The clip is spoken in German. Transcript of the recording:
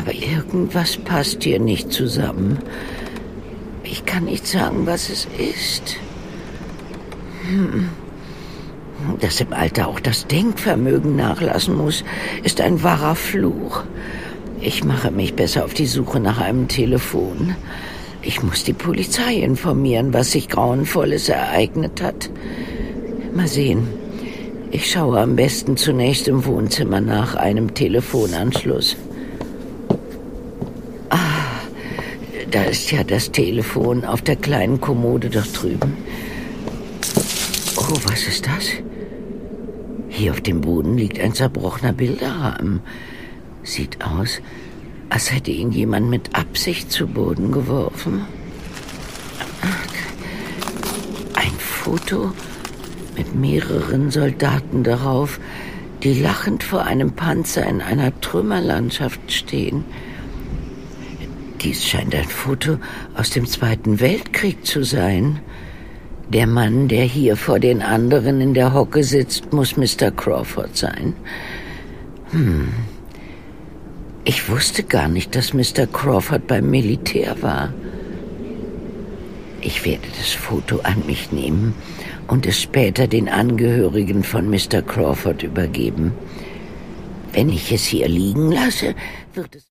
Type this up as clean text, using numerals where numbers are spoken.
Aber irgendwas passt hier nicht zusammen. Ich kann nicht sagen, was es ist. Dass im Alter auch das Denkvermögen nachlassen muss, ist ein wahrer Fluch. Ich mache mich besser auf die Suche nach einem Telefon. Ich muss die Polizei informieren, was sich Grauenvolles ereignet hat. Mal sehen. Ich schaue am besten zunächst im Wohnzimmer nach einem Telefonanschluss. Da ist ja das Telefon auf der kleinen Kommode dort drüben. Oh, was ist das? Hier auf dem Boden liegt ein zerbrochener Bilderrahmen. Sieht aus, als hätte ihn jemand mit Absicht zu Boden geworfen. Ein Foto mit mehreren Soldaten darauf, die lachend vor einem Panzer in einer Trümmerlandschaft stehen. Dies scheint ein Foto aus dem Zweiten Weltkrieg zu sein. Der Mann, der hier vor den anderen in der Hocke sitzt, muss Mr. Crawford sein. Ich wusste gar nicht, dass Mr. Crawford beim Militär war. Ich werde das Foto an mich nehmen und es später den Angehörigen von Mr. Crawford übergeben. Wenn ich es hier liegen lasse, wird es